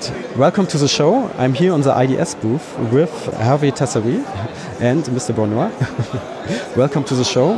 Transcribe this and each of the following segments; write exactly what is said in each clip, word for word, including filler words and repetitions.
Welcome to the show. I'm here on the I D S booth with Hervé Tassari and Mister Bournois. Welcome to the show.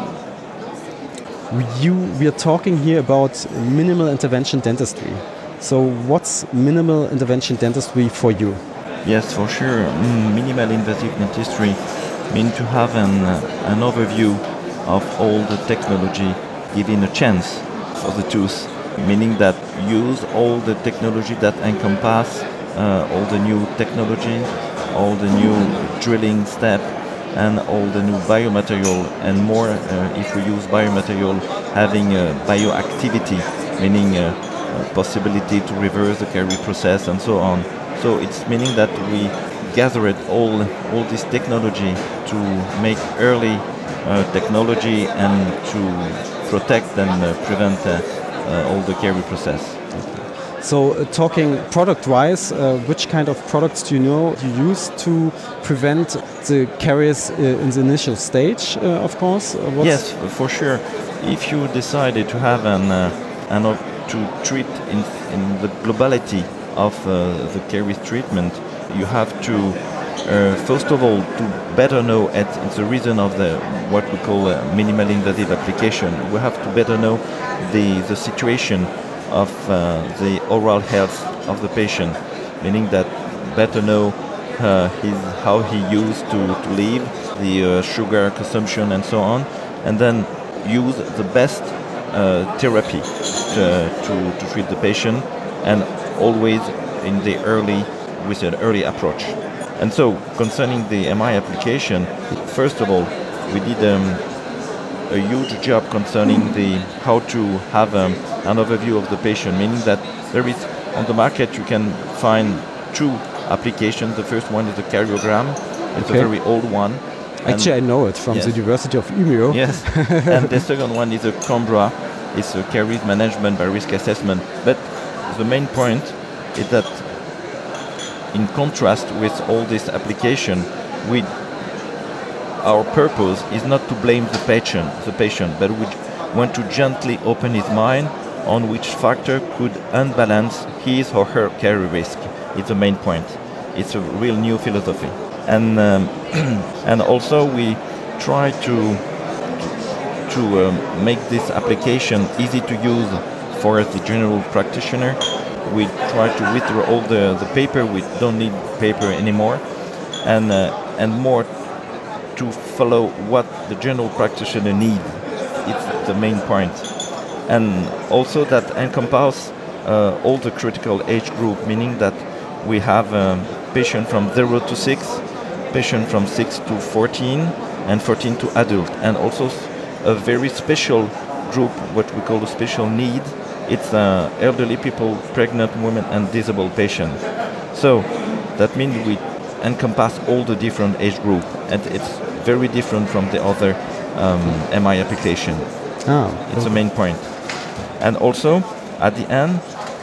You, we are talking here about minimal intervention dentistry. So what's minimal intervention dentistry for you? Yes, for sure. Mm, minimal invasive dentistry means to have an, uh, an overview of all the technology, giving a chance for the tooth, meaning that use all the technology that encompass uh, all the new technology, all the new drilling step, and all the new biomaterial, and more uh, if we use biomaterial, having uh, bioactivity, meaning uh, uh, possibility to reverse the caries process and so on. So it's meaning that we gathered all all this technology to make early uh, technology and to protect and uh, prevent uh, uh, all the caries process. So uh, talking product-wise, uh, which kind of products do you know you use to prevent the caries uh, in the initial stage, uh, of course? Uh, yes, for sure. If you decided to have an, uh, an op- to treat in, in the globality of uh, the caries treatment, you have to, uh, first of all, to better know, at it's the reason of the what we call a minimal invasive application, we have to better know the, the situation of uh, the oral health of the patient, meaning that better know uh, his, how he used to, to live, the uh, sugar consumption and so on, and then use the best uh, therapy to, to, to treat the patient, and always in the early, with an early approach. And so concerning the M I application, first of all, we did um, a huge job concerning the how to have um, an overview of the patient, meaning that there is on the market you can find two applications. The first one is a karyogram. It's okay. A very old one. Actually, I know it from yes. the University of Umeå. Yes. And the second one is a Combra. It's a caries management by risk assessment. But the main point is that in contrast with all this application, we our purpose is not to blame the patient, the patient, but we want to gently open his mind on which factor could unbalance his or her caries risk. It's the main point. It's a real new philosophy. And um, and also we try to to um, make this application easy to use for the general practitioner. We try to withdraw all the, the paper. We don't need paper anymore, and uh, and more to follow what the general practitioner needs. It's the main point. And also that encompass uh, all the critical age group, meaning that we have um, patient from zero to six, patient from six to fourteen, and fourteen to adult, and also a very special group, what we call a special need. It's uh, elderly people, pregnant women, and disabled patients. So that means we encompass all the different age group, and it's very different from the other um, M I application. Oh, it's the main point. And also, at the end,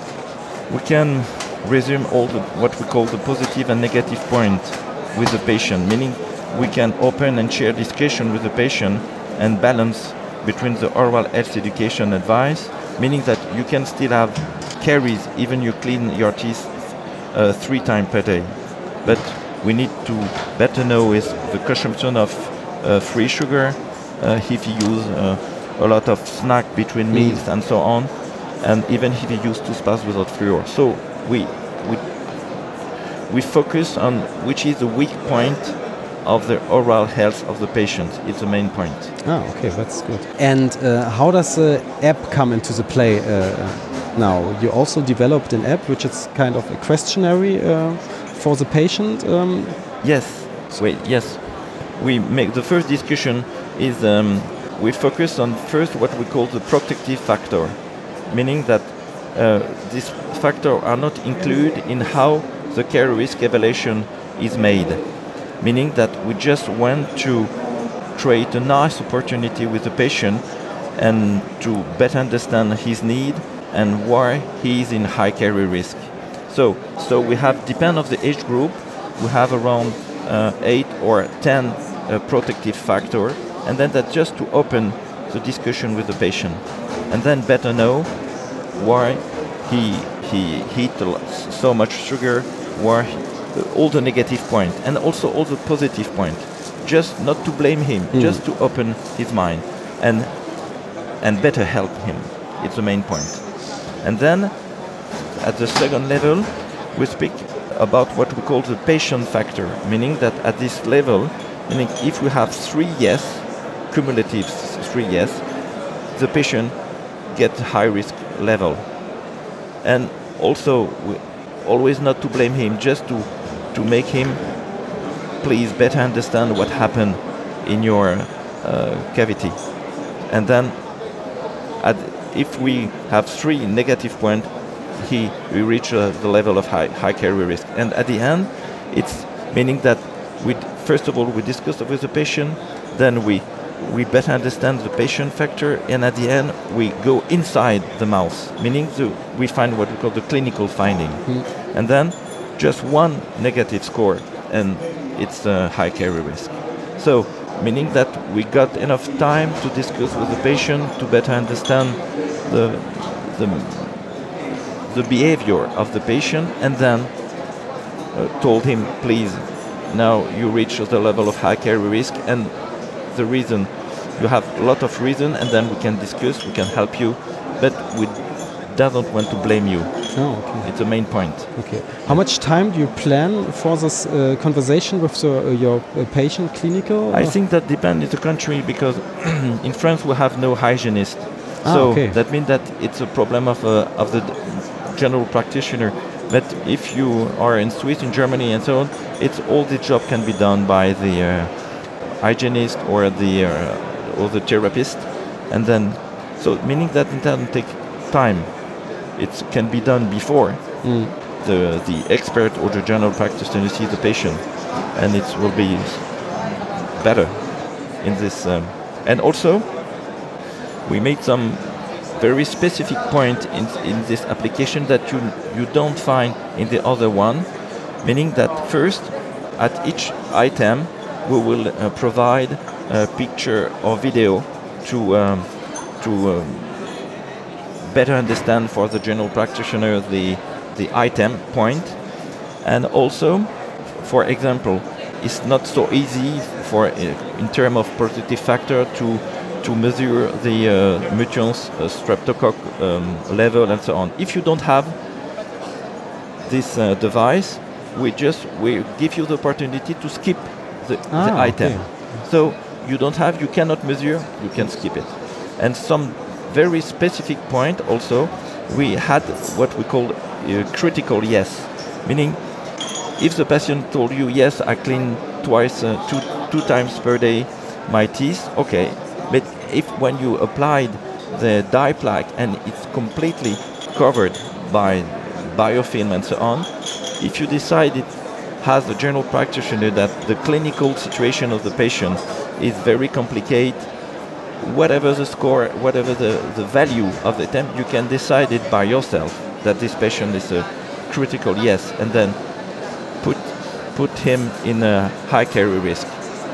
we can resume all the, what we call the positive and negative point with the patient, meaning we can open and share discussion with the patient and balance between the oral health education advice, meaning that you can still have caries even you clean your teeth uh, three times per day. But we need to better know is the consumption of uh, free sugar, uh, if you use uh, a lot of snack between meals mm. and so on, and even if you use toothpaste without fluor. So we we we focus on which is the weak point of the oral health of the patient. It's the main point. Oh, okay, that's good. And uh, how does the app come into the play uh, now? You also developed an app which is kind of a questionnaire uh, for the patient. Um. Yes. Wait. Yes. We make the first discussion is um, we focus on first what we call the protective factor, meaning that uh, these factors are not included in how the caries risk evaluation is made. Meaning that we just want to create a nice opportunity with the patient and to better understand his need and why he is in high caries risk. So, so we have, depend of the age group, we have around uh, eight or ten uh, protective factor, and then that's just to open the discussion with the patient, and then better know why he he eat so much sugar, or all the negative point, and also all the positive point. Just not to blame him, mm. just to open his mind and and better help him. It's the main point. And then at the second level, we speak about what we call the patient factor, meaning that at this level, meaning if we have three yes, cumulative three yes, the patient gets high risk level. And also, we always not to blame him, just to, to make him please better understand what happened in your uh, cavity. And then at, if we have three negative points, he we reach uh, the level of high high carrier risk. And at the end, it's meaning that we first of all we discuss with the patient, then we we better understand the patient factor, and at the end we go inside the mouse, meaning the, we find what we call the clinical finding. Mm. And then just one negative score, and it's a high carrier risk. So meaning that we got enough time to discuss with the patient to better understand the the the behavior of the patient, and then uh, told him, please, now you reach the level of high carrier risk, and the reason, you have a lot of reason, and then we can discuss, we can help you, but we doesn't want to blame you. Oh, okay. It's the main point. Okay. How much time do you plan for this uh, conversation with the, uh, your uh, patient, clinical? I think that depends on the country, because in France we have no hygienist. Ah, so okay. that means that it's a problem of, uh, of the general practitioner. But if you are in Swiss, in Germany, and so on, it's all the job can be done by the uh, hygienist or the uh, or the therapist, and then so meaning that it doesn't take time. It can be done before mm. the the expert or the general practitioner sees the patient, and it will be better in this. Um, and also, we made some very specific point in, in this application that you you don't find in the other one, meaning that first, at each item, we will uh, provide a picture or video to um, to um, better understand for the general practitioner the the item point, and also, for example, it's not so easy for uh, in terms of protective factor to to measure the uh, mutants, uh, streptococcus um, level, and so on. If you don't have this uh, device, we just we give you the opportunity to skip the, ah, the item. Okay. So you don't have, you cannot measure, you can skip it. And some very specific point also, we had what we call uh, critical yes, meaning if the patient told you, yes, I clean twice, uh, two two times per day my teeth, okay. But if when you applied the dye plaque and it's completely covered by biofilm and so on, if you decide it has a general practitioner that the clinical situation of the patient is very complicated, whatever the score, whatever the, the value of the attempt, you can decide it by yourself that this patient is a critical yes, and then put put him in a high carrier risk.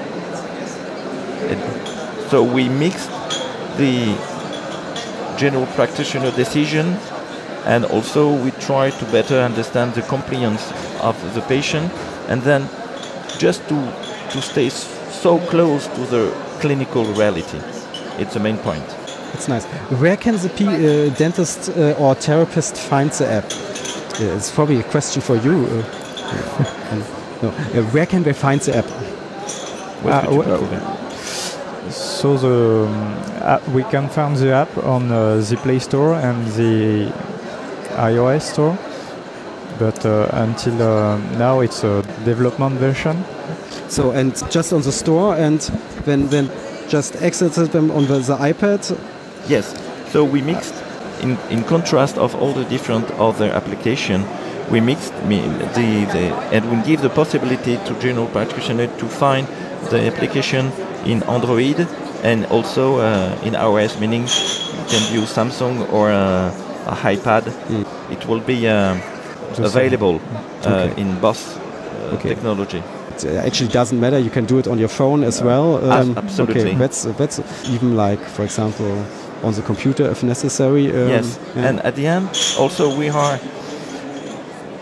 It, So we mixed the general practitioner decision, and also we try to better understand the compliance of the patient, and then just to to stay s- so close to the clinical reality. It's the main point. That's nice. Where can the P, uh, dentist uh, or therapist find the app? Uh, it's probably a question for you. Uh, no. Uh, where can they find the app? What Uh, would you well, recommend? So the um, app, we can find the app on uh, the Play Store and the iOS store, but uh, until uh, now it's a development version. So, and just on the store, and then then just access them on the, the iPad. Yes. So we mixed, in, in contrast of all the different other application, we mixed me, the, the and we give the possibility to general practitioner to find the application in Android and also uh, in iOS, meaning you can use Samsung or uh, a iPad. Mm. It will be uh, available uh, okay. in both uh, okay. technology. It actually doesn't matter. You can do it on your phone as well. Um, Absolutely. Okay, that's that's even like, for example, on the computer if necessary. Um, yes, yeah. and at the end, also we are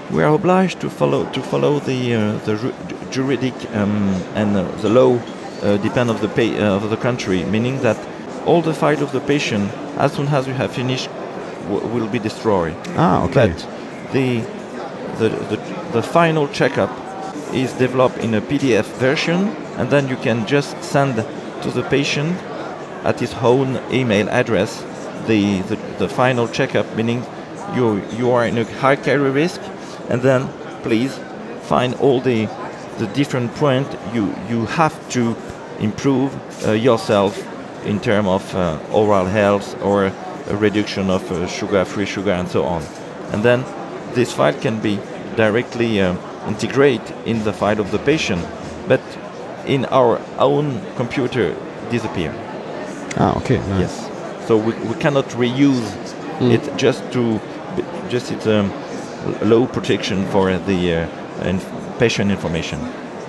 we are obliged to follow to follow the uh, the ju- juridic um, and uh, the law uh, depend of the pa- uh, of the country, meaning that all the file of the patient, as soon as you have finished, w- will be destroyed. Ah, okay. But the the, the the final checkup is developed in a P D F version, and then you can just send to the patient at his own email address the, the, the final checkup, meaning you you are in a high carrier risk, and then please find all the the different points you you have to improve uh, yourself in terms of uh, oral health or a reduction of uh, sugar, free sugar, and so on. And then this file can be directly uh, integrated in the file of the patient, but in our own computer disappear. Ah, okay. Nice. Yes. So we, we cannot reuse Mm. it just to just it's um, low protection for the uh, inf- patient information.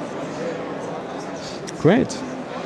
Great.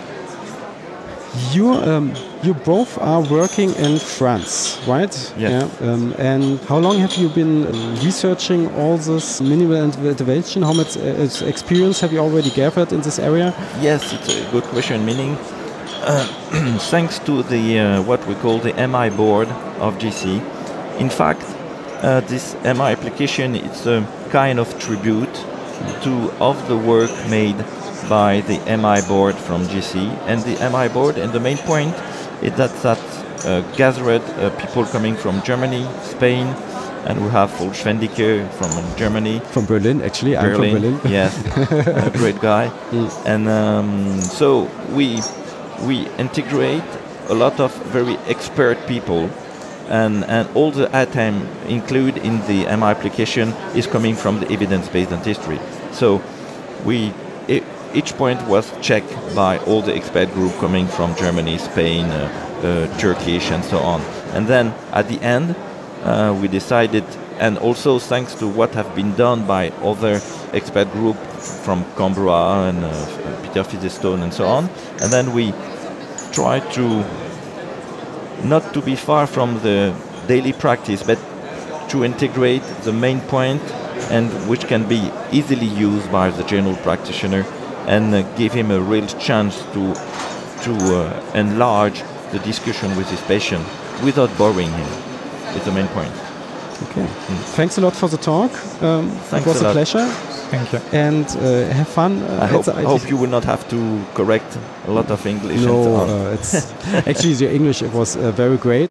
You um, you both are working in France, right? Yes. Yeah. Um, and how long have you been researching all this minimal intervention? How much uh, experience have you already gathered in this area? Yes, it's a good question. Meaning, uh, thanks to the uh, what we call the M I board of G C. In fact, uh, this M I application it's a kind of tribute to of the work made by the M I board from G C, and the M I board. And the main point is that that uh, gathered uh, people coming from Germany, Spain, and we have Ulf Schwendike from Germany. From Berlin, actually. I'm from Berlin. Yes, a great guy. Mm. And um, so we we integrate a lot of very expert people, and and all the item included in the M I application is coming from the evidence-based dentistry. So we e- each point was checked by all the expert group coming from Germany, Spain, uh, uh, Turkish, and so on. And then at the end, uh, we decided, and also thanks to what have been done by other expert group from Coimbra and uh, Peter Fizzestone and so on, and then we try to not to be far from the daily practice, but to integrate the main point, and which can be easily used by the general practitioner, and uh, give him a real chance to to uh, enlarge the discussion with his patient without boring him. It's the main point. Okay. Thanks a lot for the talk. Um, it Thanks was a a, lot. pleasure. Thank you. And uh, have fun. Uh, I at hope, the I T. hope you will not have to correct a lot of English. and so No, on. uh, it's actually your English. It was uh, very great.